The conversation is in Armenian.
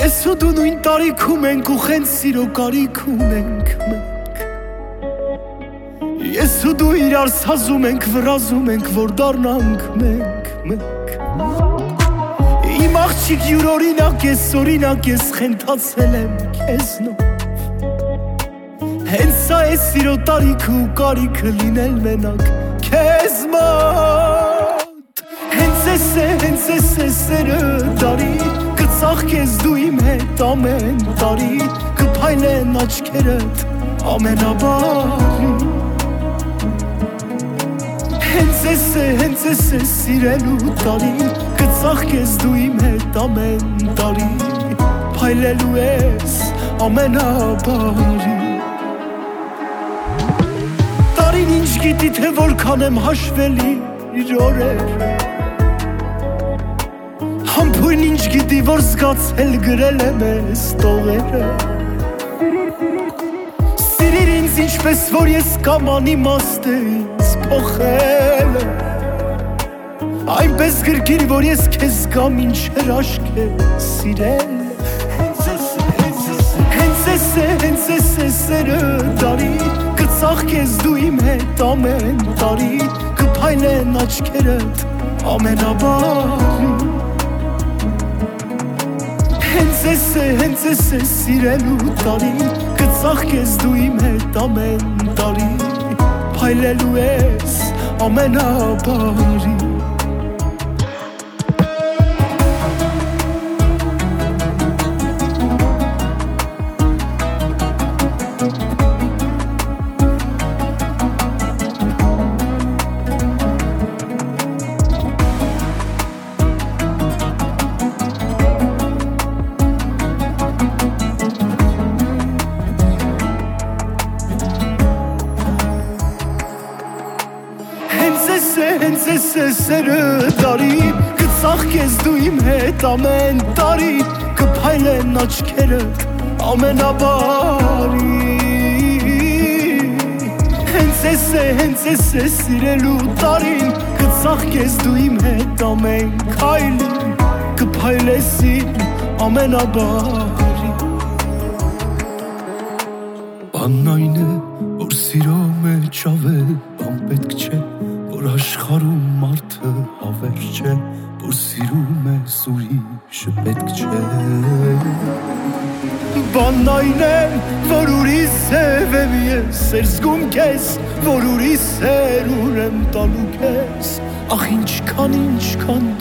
Ես ու դու նույն տարիքում ենք ու խենց սիրո կարիք ունենք մենք Ես ու դու իրար սազում ենք, վրազում ենք, որ դառնանք մենք Իմ աղջիկ յուրօրինակ ես, օրինակ ես խենթացել եմ քեզնով Հենց սա է սիրո տարիքը ու կարիքը լինել մենակ քեզ մոտ Հենց էս է սերը տարի Կծաղկես դու իմ հետ ամեն տարի Կփայլեն աչքերդ ամենաբար Հենց էս է սիրելու տարի Կծաղկես դու իմ հետ ամեն տարի Փայլելու ես ամենաբարի Տարին ինչ գիտի թե որքան եմ հաշվելի իր օրեր Համբույն ինչ գիտի որ զգացել գրել եմ ես տողերը Սիրիր ինձ ինչպես որ ես կամ անիմաստ է ինձ փոխել Այնպես գրգիր որ ես քեզ կամ ինչ հրաշք է սիրել Հենց էս է սերը տարի Կծաղկես դու իմ հետ ամեն տարի Կփայլեն աչքերդ ամենաբար Հենց էս է սիրելու տարի Կծաղկես դու իմ հետ ամեն տարի Փայլելու ես ամենաբարի Հենց էս է սերը տարի Կծաղկես դու իմ հետ ամեն տարի Կփայլեն աչքերդ ամենաբարի Հենց էս է սիրելու տարին Կծաղկես դու իմ հետ ամեն քայլի Կփայլես իմ ամենաբարի Բանն այն է, որ սիրո մեջ ավել բան պետք չէ Որ աշխարհում մարդը հավեր չէ Որ սիրում ես ուրիշը պետք չէ Բանն այն է, որ ուրիշ սև եմ ես Սեր զգում քեզ, որ ուրիշ սեր ուրեմ տալու քեզ Ախ ինչքան